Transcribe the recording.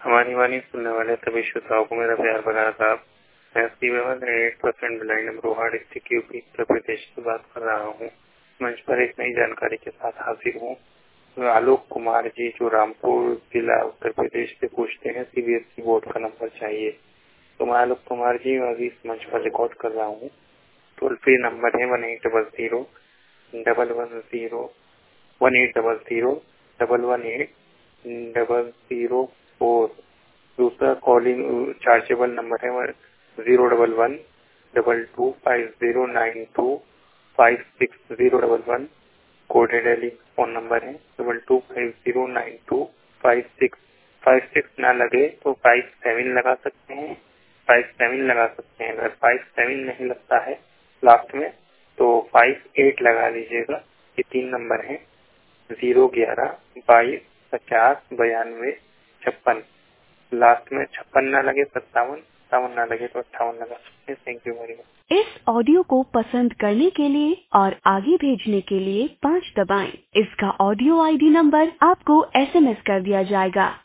हमारी वाणी सुनने वाले सभी श्रोताओं को मेरा प्यार भरा आदाब। मैं सीवेवन 8% blind Amroha district UP Uttar Pradesh से बात कर रहा हूँ। मंच पर एक नई जानकारी के साथ हाजिर हूँ। आलोक कुमार जी जो रामपुर जिला उत्तर प्रदेश से पूछते हैं सीबीएसई बोर्ड का नंबर चाहिए, तो मैं आलोक कुमार जी अभी इस मंच पर रिकॉर्ड कर रहा हूँ। टोल फ्री नंबर है 1800-11800-118-004। दूसरा कॉलिंग चार्जेबल नंबर है 011-22509256 कोडेड है फोन नंबर है 22509256 ना लगे तो 57 लगा सकते हैं, 57 लगा सकते हैं। अगर 57 नहीं लगता है लास्ट में तो 58 लगा लीजिएगा। ये 3 नंबर है 011-2250-9256। लास्ट में 56 ना लगे 57, 57 ना लगे तो 58 लगा सकते हैं। Thank you very much. इस ऑडियो को पसंद करने के लिए और आगे भेजने के लिए 5 दबाएं। इसका ऑडियो आईडी नंबर आपको एसएमएस कर दिया जाएगा।